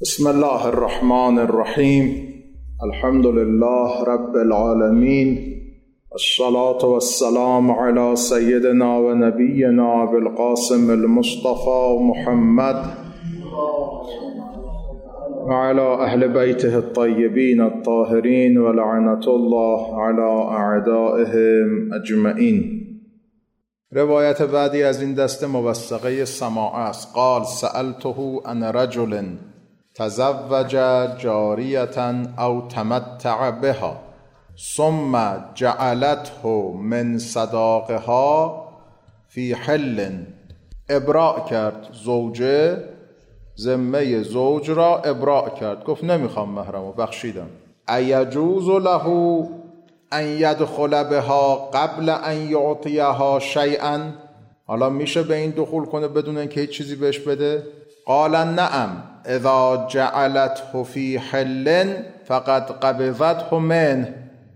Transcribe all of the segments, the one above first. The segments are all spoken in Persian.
بسم الله الرحمن الرحیم. الحمد لله رب العالمین، الصلاة والسلام على سیدنا و نبینا بالقاسم المصطفى محمد وعلى اهل بیته الطیبین الطاهرین ولعنة الله على اعدائهم اجمعین. روایت بعدی از این دسته موثقه سماع است. قال سألته عن رجل تزوج جاریة او تمتع بها ثم جعلته من صداقها فی حل. ابراء کرد زوجه، ذمه زوج را ابراء کرد، گفت نمیخوام مهرمو، بخشیدم. ایجوز له ان یدخل بها قبل ان یعطیها شیئا؟ حالا میشه به این دخول کنه بدون اینکه هیچ چیزی بهش بده؟ قال نعم اذا جعلته فی حل فقد قبضته منه.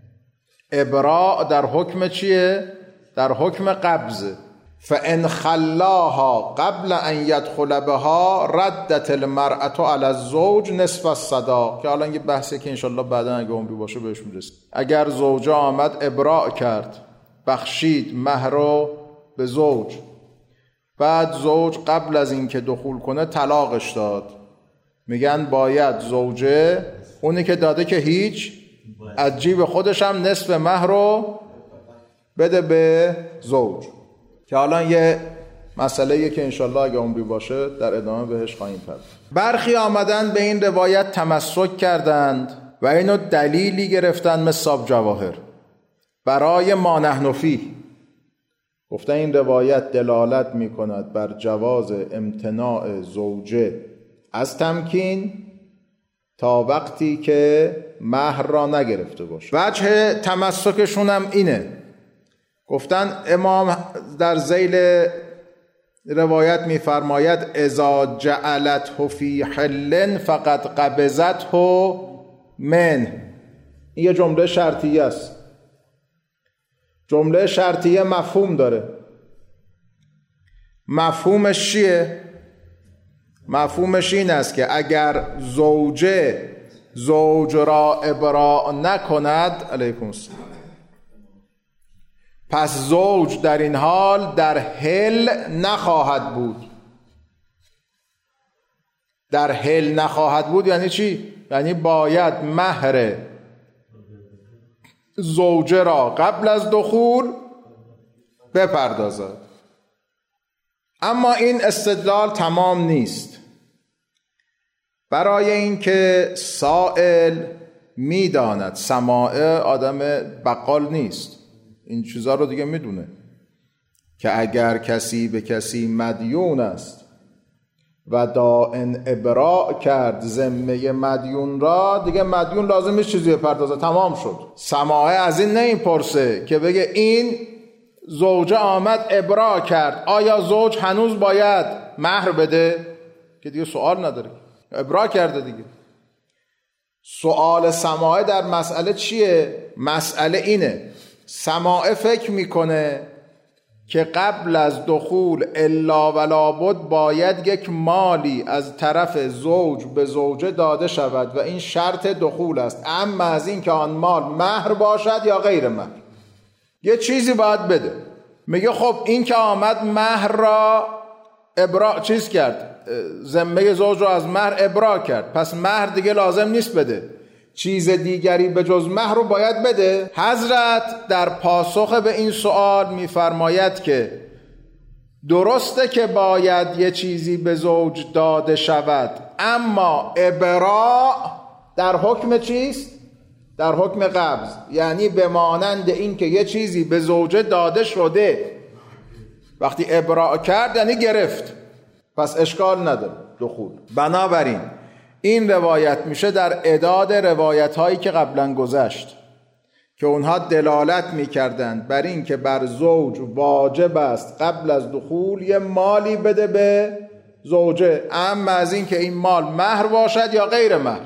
ابراء در حکم چیه؟ در حکم قبض. فان خلاها قبل ان يدخل بها ردت المرأة على الزوج نصف الصداق، که حالا یه بحثی که انشالله بعدا اگه عمری باشه بهش میرسیم. اگر زوجه آمد ابراء کرد، بخشید مهر رو به زوج، بعد زوج قبل از اینکه دخول کنه طلاقش داد، میگن باید زوجه اونی که داده که هیچ، از جیب خودش هم نصف مهر رو بده به زوج، که حالا یه مسئله که انشالله اگه عمری باشه در ادامه بهش خواهیم پرداخت. برخی آمدن به این روایت تمسک کردند و اینو دلیلی گرفتن مثل صاحب جواهر برای ما نحن فیه. گفتن این روایت دلالت میکند بر جواز امتناع زوجه از تمکین تا وقتی که مهر را نگرفته باشه. وجه تمسکشون هم اینه، گفتن امام در ذیل روایت میفرماید اذا جعلته فی حل فقد قبضته من. این یه جمله شرطیه است. جمله شرطیه مفهوم داره. مفهومش چیه؟ مفهومش این است که اگر زوجه زوج را ابراء نکند، علیکم السلام، پس زوج در این حال در حل نخواهد بود. در حل نخواهد بود یعنی چی؟ یعنی باید مهر زوجه را قبل از دخول بپردازد. اما این استدلال تمام نیست، برای اینکه سائل میداند، سماع آدم بقال نیست، این چیزا رو دیگه میدونه که اگر کسی به کسی مدیون است و دائن ابراء کرد ذمه مدیون را، دیگه مدیون لازم نیست چیزی بپردازه، تمام شد. سماعه از این نمیپرسه که بگه این زوجه آمد ابراء کرد، آیا زوج هنوز باید مهر بده؟ که دیگه سوال نداره، ابراء کرده دیگه. سوال سماعه در مسئله چیه؟ مسئله اینه، سماعه فکر میکنه که قبل از دخول الا ولا بد باید یک مالی از طرف زوج به زوجه داده شود و این شرط دخول است، اما از این که آن مال مهر باشد یا غیر مهر، یه چیزی باید بده. میگه خب این که آمد مهر را ابراء چیز کرد، ذمه زوج را از مهر ابراء کرد، پس مهر دیگه لازم نیست بده، چیز دیگری به جز مهر رو باید بده. حضرت در پاسخ به این سوال میفرماید که درسته که باید یه چیزی به زوج داده شود، اما ابراء در حکم چیست؟ در حکم قبض، یعنی به مانند این که یه چیزی به زوجه داده شده، وقتی ابراء کرد یعنی گرفت، پس اشکال نداره دخول. بنابراین این روایت میشه در اعداد روایت هایی که قبلا گذشت که اونها دلالت میکردند بر این که بر زوج واجب است قبل از دخول یه مالی بده به زوجه، اما از این که این مال مهر باشد یا غیر مهر،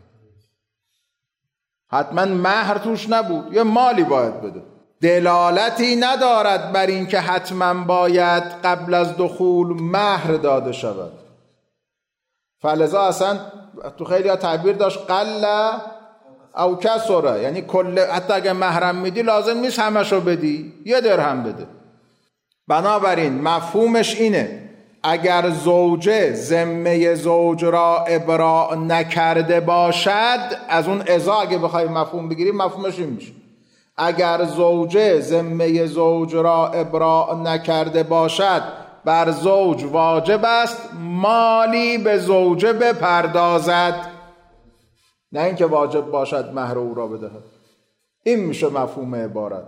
حتما مهر توش نبود، یه مالی باید بده. دلالتی ندارد بر این که حتما باید قبل از دخول مهر داده شود. فلذا اصلا تو خیلی ها تعبیر داشت قل او کسره، یعنی حتی اگه محرم میدی لازم نیست همشو بدی، 1 درهم بده. بنابراین مفهومش اینه اگر زوجه ذمه زوج را ابراء نکرده باشد، از اون ازا اگه بخوای مفهوم بگیریم مفهومش این میشه اگر زوجه ذمه زوج را ابراء نکرده باشد بر زوج واجب است مالی به زوجه بپردازد، نه اینکه واجب باشد مهر او را بدهد. این میشه مفهوم عبارت.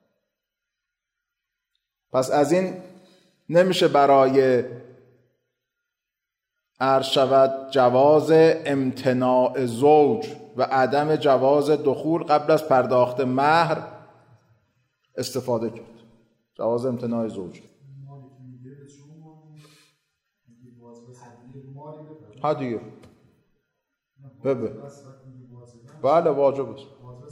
پس از این نمیشه برای عرض شود جواز امتناع زوج و عدم جواز دخول قبل از پرداخت مهر استفاده کرد. جواز امتناع زوج ها دیگه بله واجب است.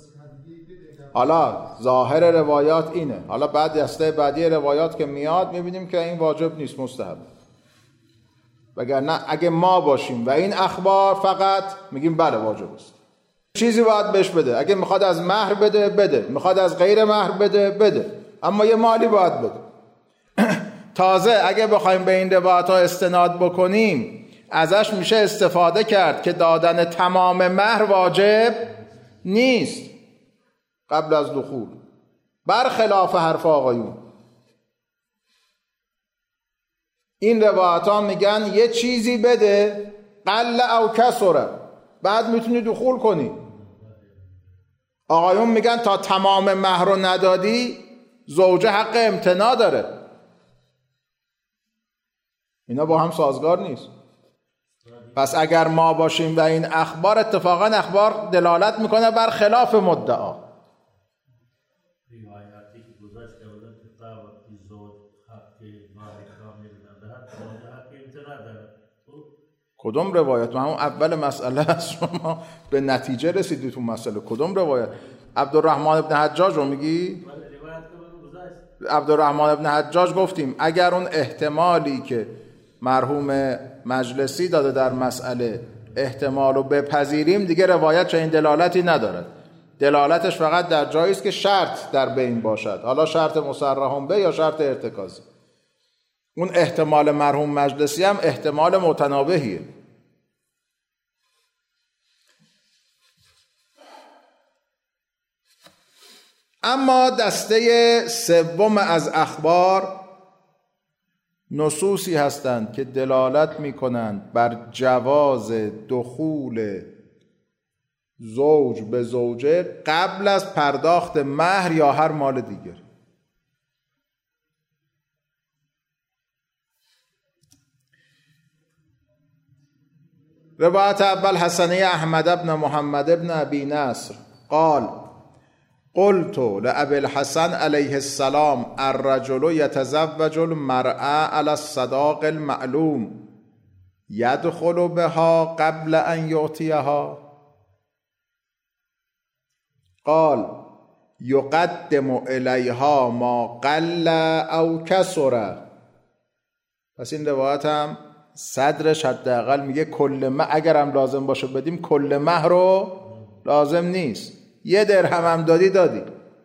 حالا ظاهر روایات اینه، حالا بعد دسته بعدی روایات که میاد میبینیم که این واجب نیست، مستحب. وگرنه اگه ما باشیم و این اخبار فقط میگیم بله واجب است، چیزی باید بهش بده. اگه میخواد از مهر بده بده، میخواد از غیر مهر بده بده، اما یه مالی باید بده. تازه اگه بخوایم به این روایات ها استناد بکنیم ازش میشه استفاده کرد که دادن تمام مهر واجب نیست قبل از دخول، برخلاف حرف آقایون. این روایات ها میگن یه چیزی بده قل او کسره بعد میتونی دخول کنی. آقایون میگن تا تمام مهر رو ندادی زوجه حق امتناع داره. اینا با هم سازگار نیست. پس اگر ما باشیم و این اخبار، اتفاقا اخبار دلالت میکنه بر خلاف مدعا. کدوم روایت؟ من همون اول مسئله از شما به نتیجه رسیدی تو مسئله. کدوم روایت؟ عبدالرحمن ابن حجاج رو میگی؟ عبدالرحمن ابن حجاج گفتیم اگر اون احتمالی که مرحوم مجلسی داده در مسئله احتمال رو بپذیریم دیگه روایت چه این دلالتی ندارد. دلالتش فقط در جایی است که شرط در بین باشد، حالا شرط مصرح به یا شرط ارتکازی. اون احتمال مرحوم مجلسی هم احتمال متنابهیه. اما دسته سوم از اخبار نصوصی هستند که دلالت می کنند بر جواز دخول زوج به زوجه قبل از پرداخت مهر یا هر مال دیگر. روایت اول حسنه احمد بن محمد بن ابی نصر قال قلت لأبي الحسن علیه السلام الرجل يتزوج المرأة على الصداق المعلوم يدخل بها قبل أن يعطيها قال يقدم إليها ما قل أو كسر. پس این روایت هم صدرش حداقل میگه کل مهر اگرم لازم باشه بدیم کل مهر رو لازم نیست، 1 درهم هم دادی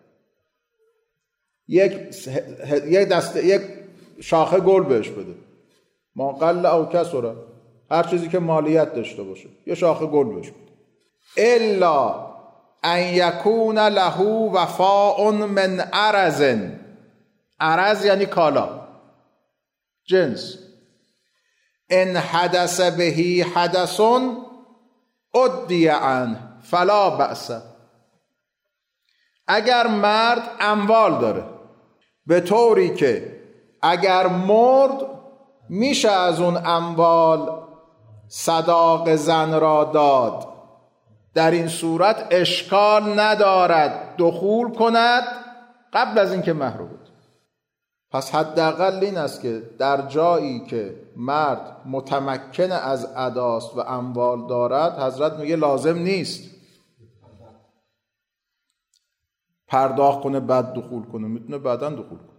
یک شاخه گل بهش بده، ما قل او کسره، هر چیزی که مالیت داشته باشه یه شاخه گل بهش بده. الا ان یکون له وفاء من عرض. عرض یعنی کالا، جنس. ان حدث به حدث ادی عنه فلا بأس. اگر مرد اموال داره به طوری که اگر مرد میشه از اون اموال صداق زن را داد، در این صورت اشکال ندارد دخول کند قبل از اینکه مهر بود. پس حداقل این است که در جایی که مرد متمکن از اداست و اموال دارد حضرت میگه لازم نیست پرداخت کنه بعد دخول کنه، میتونه بعداً دخول کنه.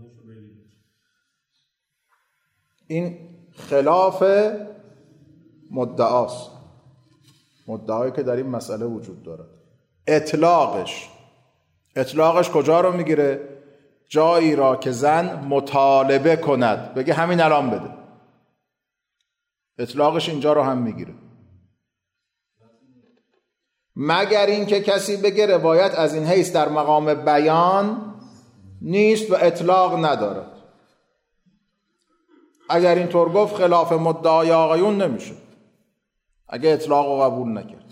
این خلاف مدعاست، مدعایی که در این مسئله وجود داره. اطلاقش کجا رو میگیره؟ جایی را که زن مطالبه کند، بگه همین الان بده، اطلاقش اینجا رو هم میگیره. مگر این که کسی بگه روایت از این حیث در مقام بیان نیست و اطلاق نداره. اگر اینطور گفت خلاف مدعای آقایون نمیشه، اگه اطلاق رو قبول نکرد.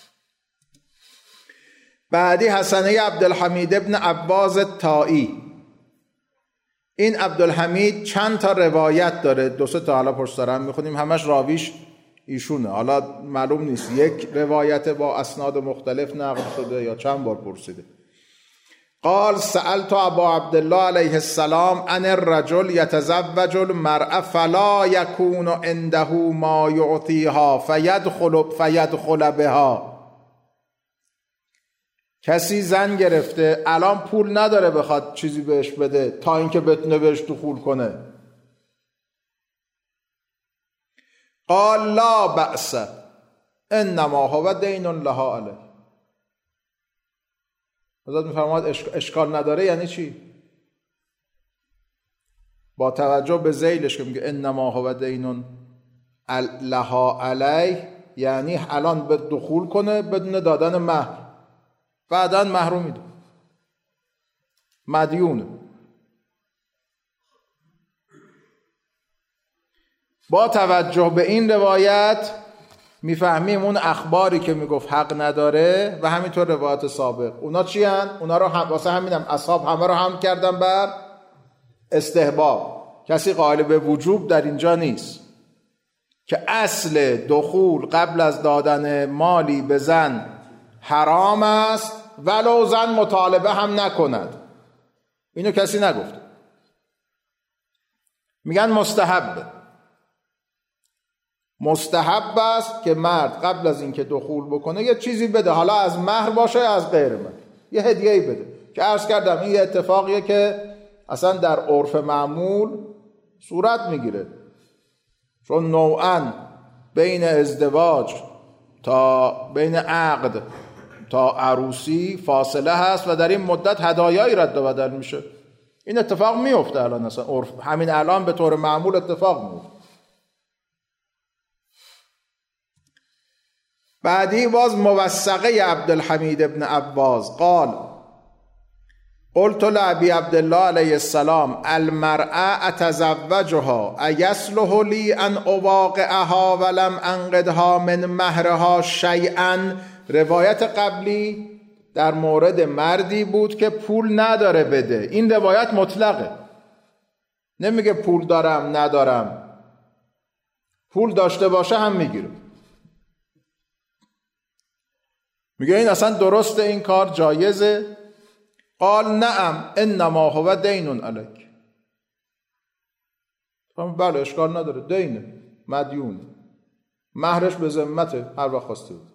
بعدی حسنه عبدالحمید ابن عباس طائی. این عبدالحمید چند تا روایت داره، 2-3 تا حالا پشت سر هم میخونیم، همش راویش ایشونه. حالا معلوم نیست یک روایت با اسناد مختلف نقل شده یا چند بار پرسیده. قال سألت ابا عبدالله علیه السلام عن الرجل یتزوج المرأة فلا یکون عنده ما یعطیها فیدخل بها. کسی زن گرفته، الان پول نداره بخواد چیزی بهش بده تا اینکه بتونه بهش دخول کنه. قال لا بأس انما هو دین لها علیه. حضرت میفرماید اشکال نداره. یعنی چی؟ با توجه به ذیلش که میگه انما هو دین لها علیه، یعنی الان به دخول کنه بدون دادن مهر، بعداً محروم میده، مدیونه. با توجه به این روایت میفهمیم اون اخباری که میگفت حق نداره و همینطور روایت سابق، اونا چی هن؟ اونا رو واسه همینم اصحاب همه رو هم کردن بر استحباب. کسی قائل به وجوب در اینجا نیست که اصل دخول قبل از دادن مالی به زن حرام است ولو زن مطالبه هم نکند. اینو کسی نگفته. میگن مستحب است که مرد قبل از اینکه دخول بکنه یه چیزی بده، حالا از مهر باشه از غیر مهر، یه هدیه‌ای بده. که عرض کردم این یه اتفاقیه که اصلا در عرف معمول صورت میگیره، چون نوعاً بین ازدواج تا بین عقد تا عروسی فاصله هست و در این مدت هدایایی رد و بدل میشه. این اتفاق میفته الان، اصلا عرف همین الان به طور معمول اتفاق میفته. بعدی باز موثقه عبدالحمید ابن عباس قال قلت لأبي عبدالله علیه السلام المرأة اتزوجها ایصلح لی ان اواقعها ولم انقدها من مهرها شیئا. روایت قبلی در مورد مردی بود که پول نداره بده. این روایت مطلقه، نمیگه پول دارم ندارم، پول داشته باشه هم میگیره. میگه این اصلا درسته، این کار جایزه. قال نعم انما هو دین علیک. بله اشکال نداره، دینه، مدیون، مهرش به ذمته، هر وقت خواسته بود.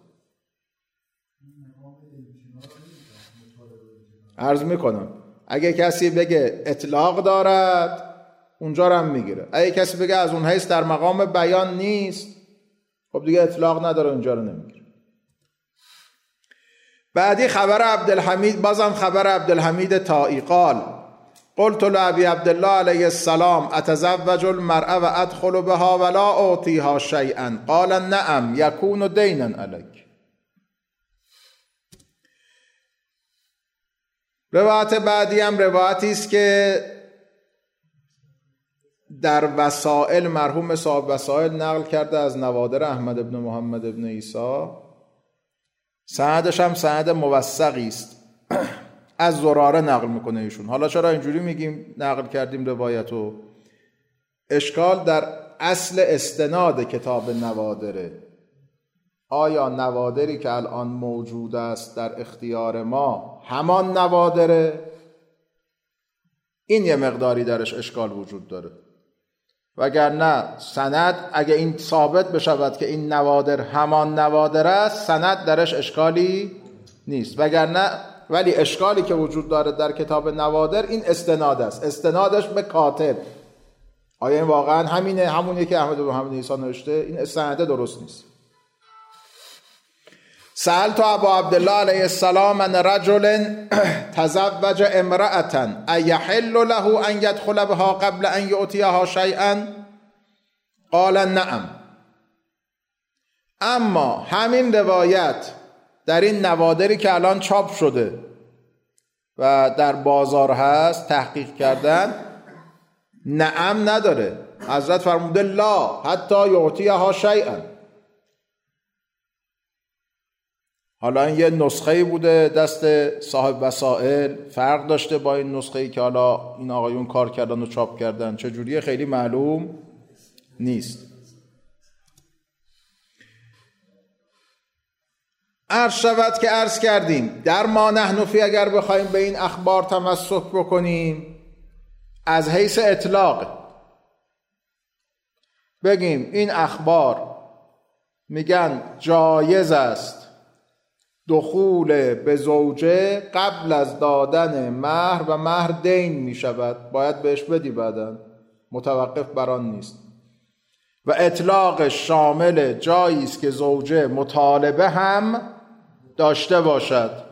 عرض میکنم اگه کسی بگه اطلاق دارد اونجا رو هم میگیره، اگه کسی بگه از اون حیث در مقام بیان نیست خب دیگه اطلاق نداره، اونجا رو نمیگیره. بعدی خبر عبدالحمید، بازم خبر عبدالحمید طائی قال قلت لأبي عبدالله علیه السلام اتزوج المرأة و ادخل بها ولا اعطیها شیئا قال نعم یکون دینا علیک. روایت بعدی هم روایتی است که در وسائل مرحوم صاحب وسائل نقل کرده از نوادر احمد ابن محمد ابن عیسی. سندش هم سند موثقی است. از زراره نقل میکنه ایشون. حالا چرا اینجوری میگیم نقل کردیم روایتو؟ اشکال در اصل استناد کتاب نوادره. آیا نوادری که الان موجود است در اختیار ما همان نوادره؟ این یه مقداری درش اشکال وجود داره. وگرنه سند اگه این ثابت بشود که این نوادر همان نوادر است، سند درش اشکالی نیست. وگرنه ولی اشکالی که وجود داره در کتاب نوادر این استناد است. استنادش به کاتب. آیا این واقعا همینه؟ همونیه که احمد بن محمد عیسی نوشته؟ این استناده درست نیست. سألت ابا عبدالله علیه السلام عن رجل تزوج امرأة ایحل له ان يدخل بها قبل ان یؤتیها شیئا؟ قال نعم. اما همین روایت در این نوادری که الان چاپ شده و در بازار هست تحقیق کردن، نعم نداره. حضرت فرموده لا حتی یعطیها شیئا. حالا این یه نسخه‌ای بوده دست صاحب وسائل، فرق داشته با این نسخه‌ای که حالا این آقایون کار کردن و چاپ کردن، چجوریه خیلی معلوم نیست. عرض شود که عرض کردیم در ما نحن فی اگر بخوایم به این اخبار تمسک بکنیم، از حیث اطلاق بگیم این اخبار میگن جایز است دخول به زوجه قبل از دادن مهر و مهر دین می شود، باید بهش بدی بعدن، متوقف بر آن نیست. و اطلاق شامل جایی است که زوجه مطالبه هم داشته باشد.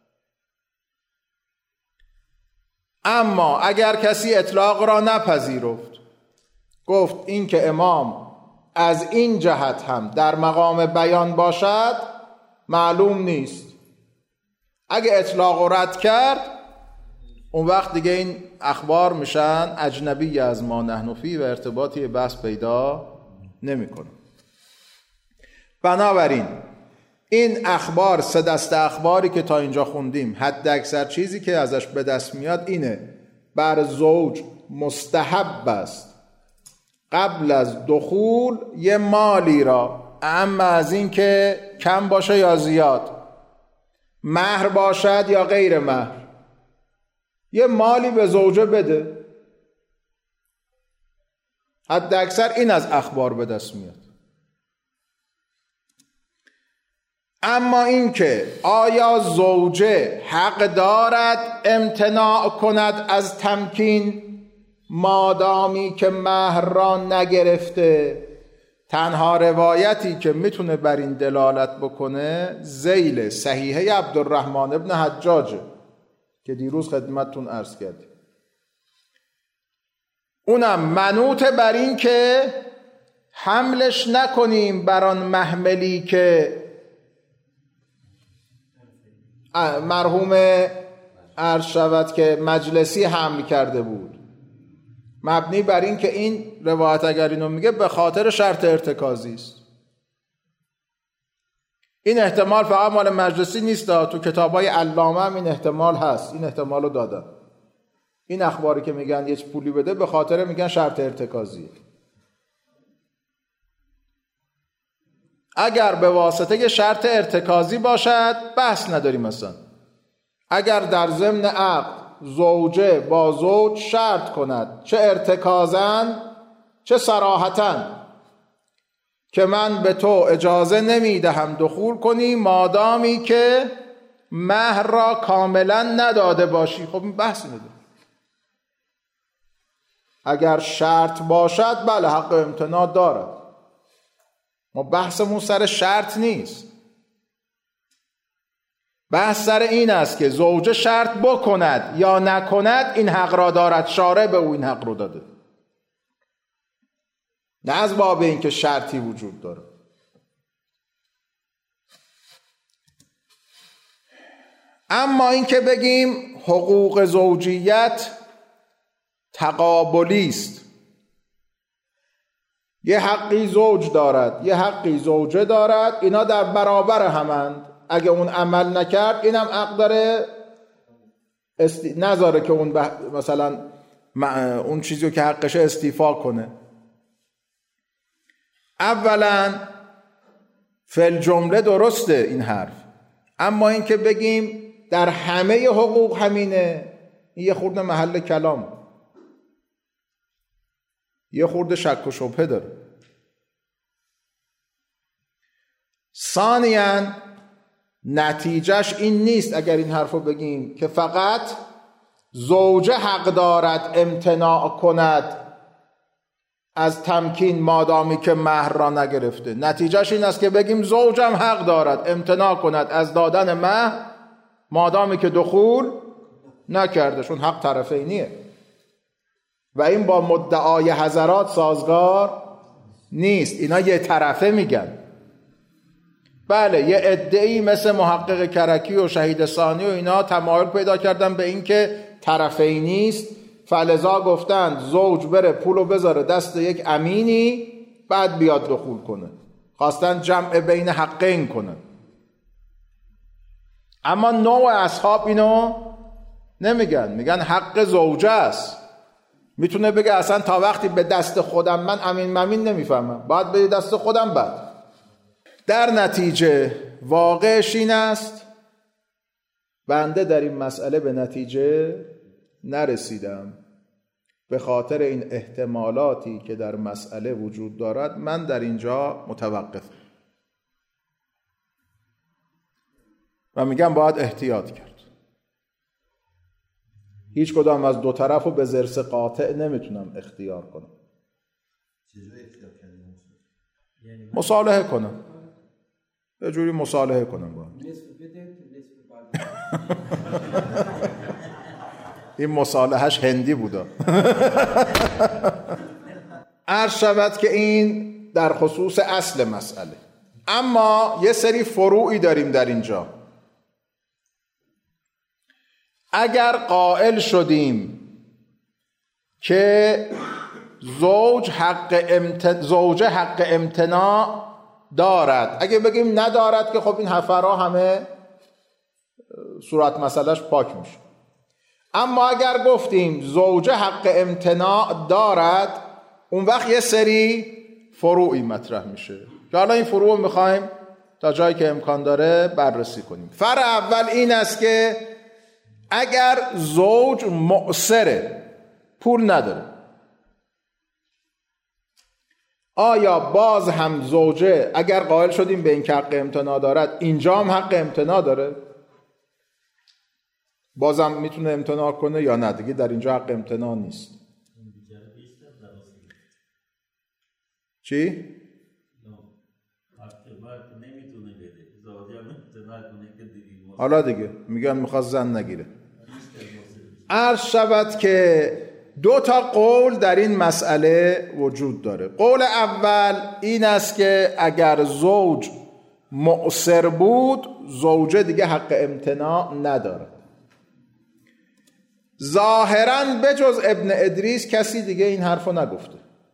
اما اگر کسی اطلاق را نپذیرفت، گفت این که امام از این جهت هم در مقام بیان باشد معلوم نیست، اگه اطلاق رد کرد اون وقت دیگه این اخبار میشن اجنبی از ما نحن فی و ارتباطی بحث پیدا نمیکنه. بنابراین این اخبار، سه دسته اخباری که تا اینجا خوندیم، حد اکثر چیزی که ازش به دست میاد اینه: بر زوج مستحب است قبل از دخول یه مالی را، اما از این که کم باشه یا زیاد، مهر باشد یا غیر مهر، یه مالی به زوجه بده. حد اکثر این از اخبار به دست میاد. اما این که آیا زوجه حق دارد امتناع کند از تمکین مادامی که مهر را نگرفته، تنها روایتی که میتونه بر این دلالت بکنه ذیل صحیحه عبدالرحمن ابن حجاجه که دیروز خدمتتون عرض کردیم. اونم منوط بر این که حملش نکنیم بر آن محملی که مرحوم عرض شود که مجلسی حمل کرده بود، مبنی بر این که این روایت اگر اینو میگه به خاطر شرط ارتکازی است. این احتمال فقط مال مجلسی نیست، تو کتابای علامه هم این احتمال هست، این احتمال رو دادن. این اخباری که میگن یه پولی بده به خاطر میگن شرط ارتکازی. اگر به واسطه شرط ارتکازی باشد بحث نداریم مثلا. اگر در ضمن عقد زوجه با زوج شرط کند، چه ارتکازن چه صراحتن، که من به تو اجازه نمیدهم دخول کنی مادامی که مهر را کاملا نداده باشی، خب این بحث نداره. اگر شرط باشد بله حق امتناع دارد. ما بحثمون سر شرط نیست، بحث سر این است که زوجه شرط بکند یا نکند این حق را دارد، شارع به او این حق رو داده، نه از باب این که شرطی وجود داره. اما این که بگیم حقوق زوجیت تقابلی است، یه حقی زوج دارد یه حقی زوجه دارد، اینا در برابر همند، اگه اون عمل نکرد اینم حق داره نذاره که اون مثلا اون چیزی که حقش استیفا کنه. اولا فل جمله درسته این حرف، اما این که بگیم در همه حقوق همینه، این یه خورده محل کلام، یه خورده شک و شبهه داره. ثانیاً نتیجهش این نیست اگر این حرفو بگیم که فقط زوجه حق دارد امتناع کند از تمکین مادامی که مهر را نگرفته. نتیجهش این است که بگیم زوجم حق دارد امتناع کند از دادن مهر مادامی که دخول نکرده، چون حق طرفینیه و این با مدعای حضرات سازگار نیست. اینا یه طرفه میگن. بله یه عده‌ای مثل محقق کرکی و شهید ثانی و اینا تمایل پیدا کردن به این که طرفی نیست، فلذا گفتند زوج بره پولو بذاره دست یک امینی بعد بیاد دخول کنه. خواستن جمع بین حقین کنه. اما نوع اصحاب اینو نمیگن، میگن حق زوجه است. میتونه بگه اصلا تا وقتی به دست خودم من امین ممین نمیفهمم، باید به دست خودم. بعد در نتیجه واقعش این است بنده در این مسئله به نتیجه نرسیدم. به خاطر این احتمالاتی که در مسئله وجود دارد من در اینجا متوقفم و میگم باید احتیاط کرد. هیچ کدام از دو طرف رو به ضرس قاطع نمیتونم اختیار کنم. مصالحه کنم، یه جوری مصالحه کنم با این مصالحهش هندی بودا. عرض شود که این در خصوص اصل مسئله. اما یه سری فروعی داریم در اینجا. اگر قائل شدیم که زوجه حق امتناع دارد، اگه بگیم ندارد که خب این حفرها همه صورت مسئلهش پاک میشه. اما اگر گفتیم زوجه حق امتناع دارد، اون وقت یه سری فروعی مطرح میشه که حالا این فروع میخوایم تا جایی که امکان داره بررسی کنیم. فرع اول این است که اگر زوج معسره، پول نداره، آیا باز هم زوجه اگر قائل شدیم به این که حق امتناع دارد اینجا هم حق امتناع داره؟ بازم میتونه امتناع کنه یا نه؟ دیگه در اینجا حق امتناع نیست. چی؟ حالا دیگه میگن میخواد زن نگیره. عرض شود که دو تا قول در این مسئله وجود داره. قول اول این است که اگر زوج معسر بود، زوجه دیگه حق امتناع نداره. ظاهراً بجز ابن ادریس کسی دیگه این حرفو نگفته.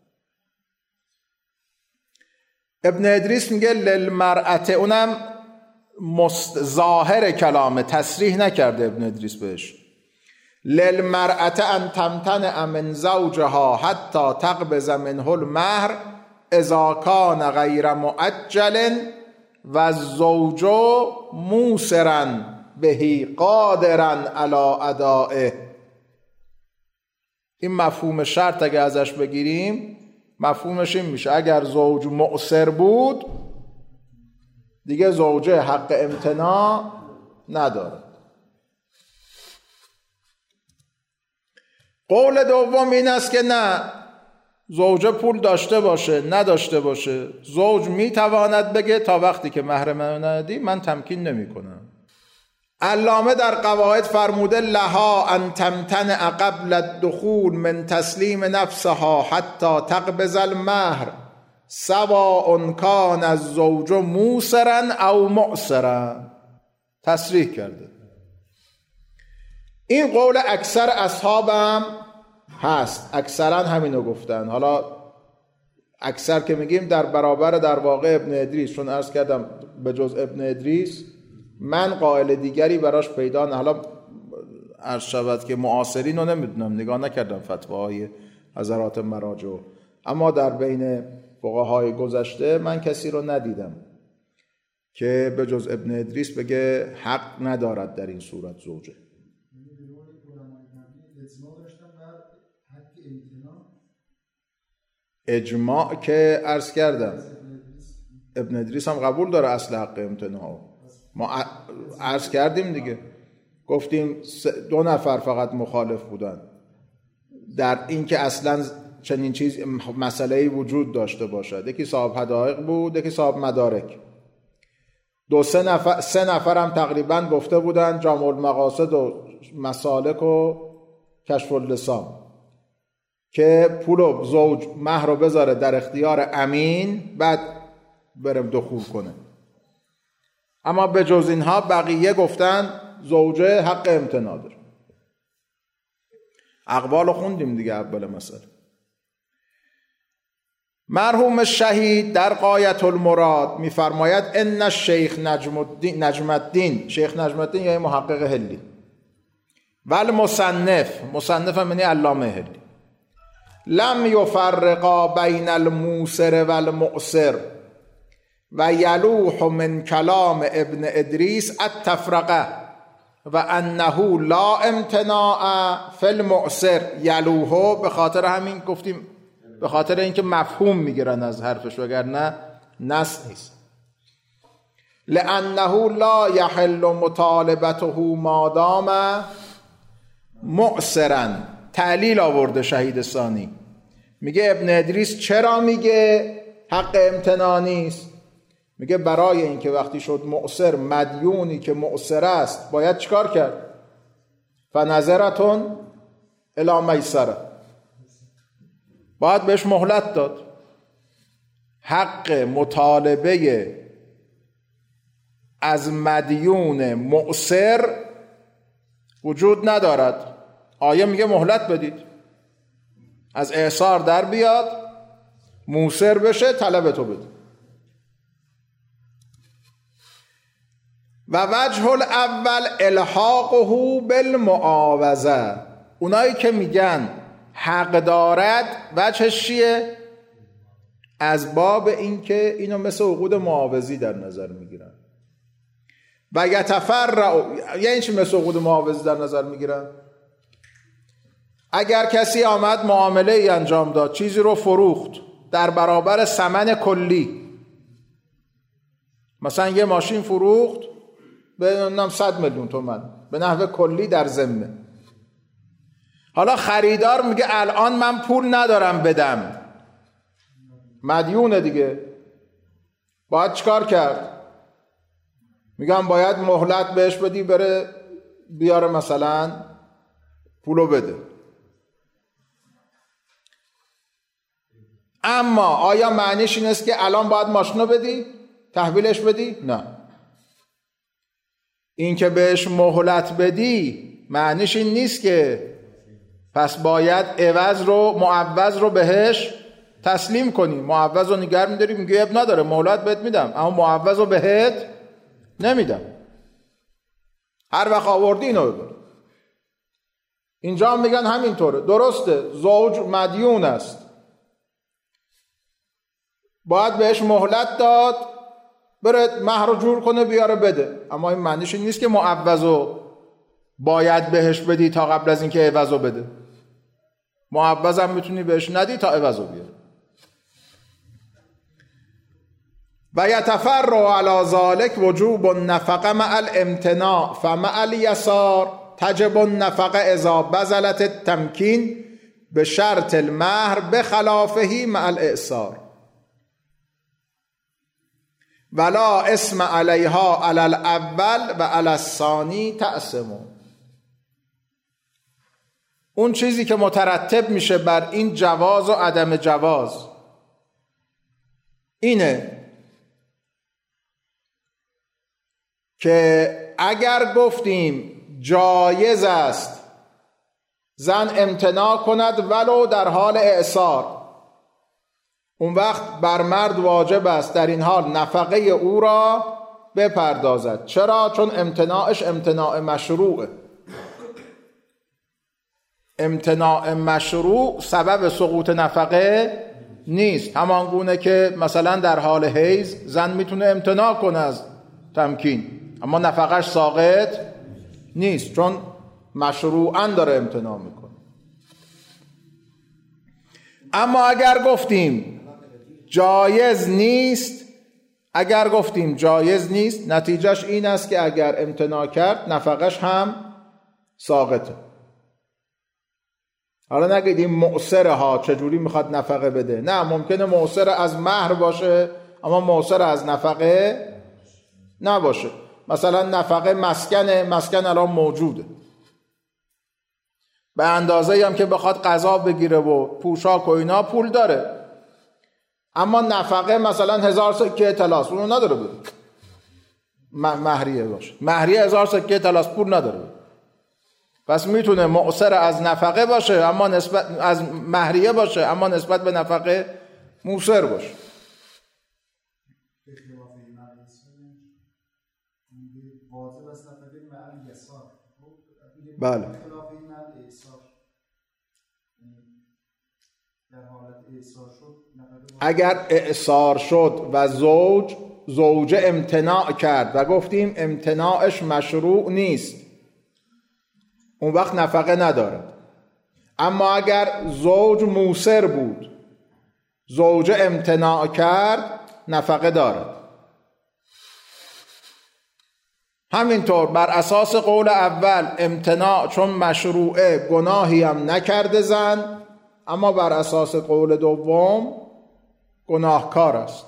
ابن ادریس میگه للمرأة، اونم ظاهر کلامه، تصریح نکرده ابن ادریس بهش. للمرأة ان تمتنع من زوجها حتی تقبض منه المهر اذا کان غیر مؤجل و الزوج موسرا بهی قادرا علی ادائه. این مفهوم شرط اگه ازش بگیریم مفهومش این میشه اگر زوج معسر بود دیگه زوجه حق امتناع نداره. قول دوم این است که نه، زوجه پول داشته باشه نداشته باشه، زوج میتواند بگه تا وقتی که مهر من ندی من تمکین نمی کنم. علامه در قواعد فرموده لها ان تمتنع قبل الدخول من تسلیم نفسها حتی تقبض المهر سواء کان الزوج موسرا او معسرا. تصریح کرده. این قول اکثر اصحابم هست، اکثرا همینو گفتن. حالا اکثر که میگیم در برابر در واقع ابن ادریس، چون عرض کردم به جز ابن ادریس من قائل دیگری براش پیدا نه. حالا عرض شود که معاصرین رو نمیدونم، نگاه نکردم فتواهای حضرات مراجع، اما در بین فقهای گذشته من کسی رو ندیدم که به جز ابن ادریس بگه حق ندارد در این صورت زوجه. اجماع که عرض کردم ابن ادریس هم قبول داره اصل حق امتناع. ما عرض کردیم دیگه، گفتیم 2 نفر فقط مخالف بودن در این که اصلا چنین چیز مسئله‌ای وجود داشته باشد. یکی صاحب حدائق بود، یکی صاحب مدارک. سه نفر هم تقریبا گفته بودن جامع المقاصد و مسالک و کشف اللسان که پول و زوج مهر رو بذاره در اختیار امین، بعد بره دخول کنه. اما به جز اینها بقیه گفتن زوجه حق امتناع داره. اقوال خوندیم دیگه. اول مسئله مرحوم شهید در غایت المراد میفرماید ان الشیخ نجم الدین، شیخ نجم الدین یعنی محقق هلی، والمصنف، مصنف هم یعنی علامه هلی، لم یفرقا بین الموسر والمؤسر و یلوح من کلام ابن ادریس التفرقه و انه لا امتناع فی المؤسر یلوح. به خاطر همین گفتیم، به خاطر اینکه مفهوم میگیرن از حرفش، وگرنه نص نیست. لانه لا یحل مطالبته مادام مؤسرا. تعلیل آورده شهید ثانی، میگه ابن ادریس چرا میگه حق امتناع نیست؟ میگه برای اینکه وقتی شد مؤسر، مدیونی که مؤسر است باید چیکار کرد؟ فنظرتون الی میسره، باید بهش مهلت داد. حق مطالبه از مدیون مؤسر وجود ندارد. آیه میگه مهلت بدید، از اعسار در بیاد، موسر بشه، طلب تو بده. و وجه الاول الحاقه بالمعاوضه. اونایی که میگن حق دارد، وجهش چیه؟ از باب اینکه اینو مثل عقود معاوضی در نظر میگیرن. و یتفرع، یعنی چی مثل عقود معاوضی در نظر میگیرن؟ اگر کسی آمد معامله ای انجام داد، چیزی رو فروخت در برابر ثمن کلی، مثلا یه ماشین فروخت به 100 میلیون تومان به نحو کلی در ذمه. حالا خریدار میگه الان من پول ندارم بدم، مدیونه دیگه، باید چیکار کرد؟ میگم باید مهلت بهش بدی بره بیاره مثلا پولو بده. اما آیا معنیش این است که الان باید ماشینو بدی؟ تحویلش بدی؟ نه. این که بهش مهلت بدی معنیش این نیست که پس باید معوض رو بهش تسلیم کنی. معوض رو نگه می‌داری، میگه اب نداره مهلت بهت میدم، اما معوض رو بهت نمیدم. هر وقت آوردی اینو ببر. اینجا هم میگن همینطوره. درسته زوج مدیون است، باید بهش مهلت داد بره مهر رو جور کنه بیاره بده، اما این معنیش نیست که معوضو باید بهش بدی تا قبل از اینکه عوضو بده. معوض هم میتونی بهش ندی تا عوضو بیاره. و یتفرع علی ذلک وجوب النفقه مع الامتناع فمع الیسار تجب النفقه اذا بذلت التمکین به شرط المهر بخلافه مع الاعسار ولا اسم علیها علی الاول و علی الثانی تأثم. اون چیزی که مترتب میشه بر این جواز و عدم جواز اینه که اگر گفتیم جایز است زن امتناع کند ولو در حال اعسار، اون وقت بر مرد واجب است در این حال نفقه او را بپردازد. چرا؟ چون امتناعش امتناع مشروعه. امتناع مشروع سبب سقوط نفقه نیست. همان گونه که مثلا در حال حیض زن میتونه امتناع کنه از تمکین، اما نفقهش ساقط نیست، چون مشروعاً داره امتناع میکنه. اما اگر گفتیم جایز نیست، نتیجهش این است که اگر امتناع کرد نفقهش هم ساقطه. حالا نگید این معسره ها چجوری میخواد نفقه بده. نه، ممکنه معسر از مهر باشه اما معسر از نفقه نباشه. مثلا نفقه مسکن الان موجوده، به اندازه‌ای هم که بخواد غذا بگیره و پوشاک و اینا پول داره، اما نفقه مثلا 1000 سکه طلاست، اونو نداره بده. مهریه باشه، مهریه 1000 سکه طلاست، پول نداره بده. پس میتونه معسر از نفقه باشه اما نسبت از مهریه باشه اما نسبت به نفقه موسر باشه. بله. اگر اعصار شد و زوجه امتناع کرد و گفتیم امتناعش مشروع نیست، اون وقت نفقه نداره. اما اگر زوج موسر بود، زوجه امتناع کرد، نفقه داره. همینطور بر اساس قول اول امتناع چون مشروعه گناهی هم نکرده زن، اما بر اساس قول دوم گناهکار است.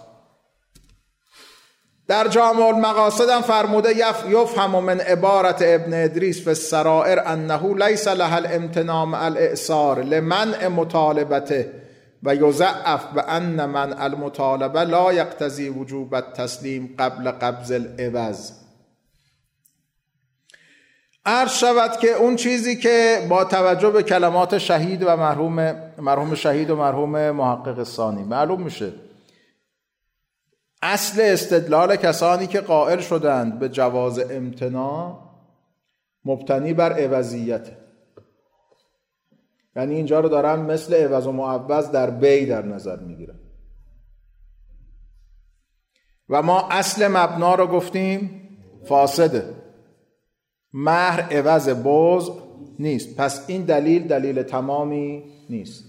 در جامع المقاصد هم فرموده یفهم من عبارت ابن ادریس فی السرائر انه لیس له الامتناع مع الاعصار لمنع مطالبته و یضعف بان منع المطالبه لا یقتضی وجوب التسلیم قبل قبض العوض. عرض شود که اون چیزی که با توجه به کلمات شهید و مرحوم شهید و مرحوم محقق ثانی معلوم میشه، اصل استدلال کسانی که قائل شدند به جواز امتناع مبتنی بر عوضیته. یعنی اینجا رو دارن مثل عوض و معوض در بی در نظر میگیرن و ما اصل مبنا رو گفتیم فاسده، مهر عوض بوز نیست. پس این دلیل تمامی نیست.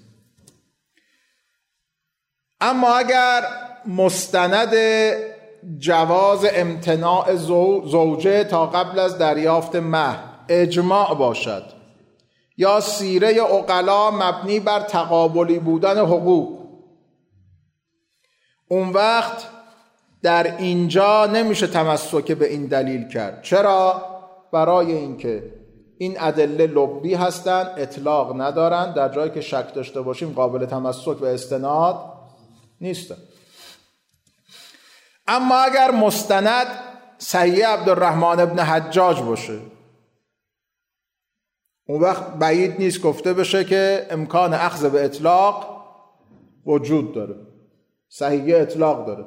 اما اگر مستند جواز امتناع زوجه تا قبل از دریافت مهر اجماع باشد یا سیره عقلا مبنی بر تقابلی بودن حقوق، اون وقت در اینجا نمیشه تمسک به این دلیل کرد. چرا؟ برای اینکه این ادله لبی هستن، اطلاق ندارن، در جایی که شک داشته باشیم قابل تمسک و استناد نیستن. اما اگر مستند صحیح عبدالرحمن ابن حجاج باشه، اون وقت بعید نیست گفته بشه که امکان اخذ به اطلاق وجود داره، صحیح اطلاق داره.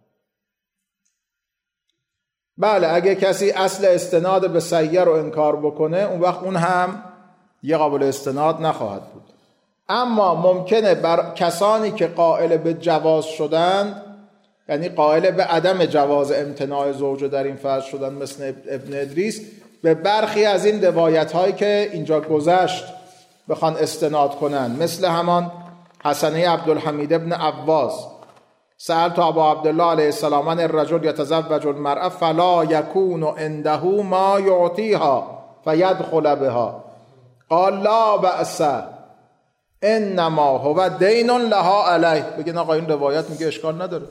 بله، اگه کسی اصل استناد به صحیح رو انکار بکنه، اون وقت اون هم یه قابل استناد نخواهد بود. اما ممکنه بر کسانی که قائل به جواز شدند، یعنی قائل به عدم جواز امتناع زوجه در این فرض شدن مثل ابن ادریس، به برخی از این روایت هایی که اینجا گذشت بخوان استناد کنن، مثل همان حسنه عبدالحمید ابن عواز سألت ابا عبدالله علیه السلام عن الرجل یتزوج المرأة فلا یکون عنده ما یعطیها فیدخل بها قال لا بأس انما هو دین لها علیه. بگین آقا این روایت میگه اشکال نداره،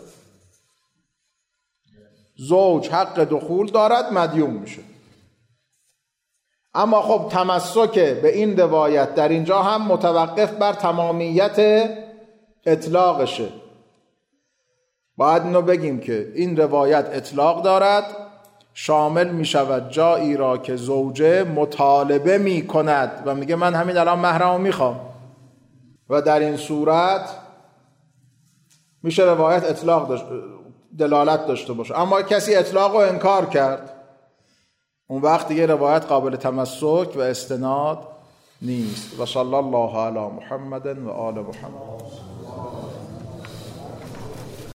زوج حق دخول دارد، مدیون میشه. اما خب تمسک به این روایت در اینجا هم متوقف بر تمامیت اطلاقشه. باید اینو بگیم که این روایت اطلاق دارد، شامل می شود جایی را که زوجه مطالبه می کند و میگه من همین الان مهرمو میخوام، و در این صورت میشه روایت اطلاق دلالت داشته باشه. اما کسی اطلاق رو انکار کرد، اون وقت دیگه روایت قابل تمسک و استناد نیست. و صلی الله علی محمد و آل محمد.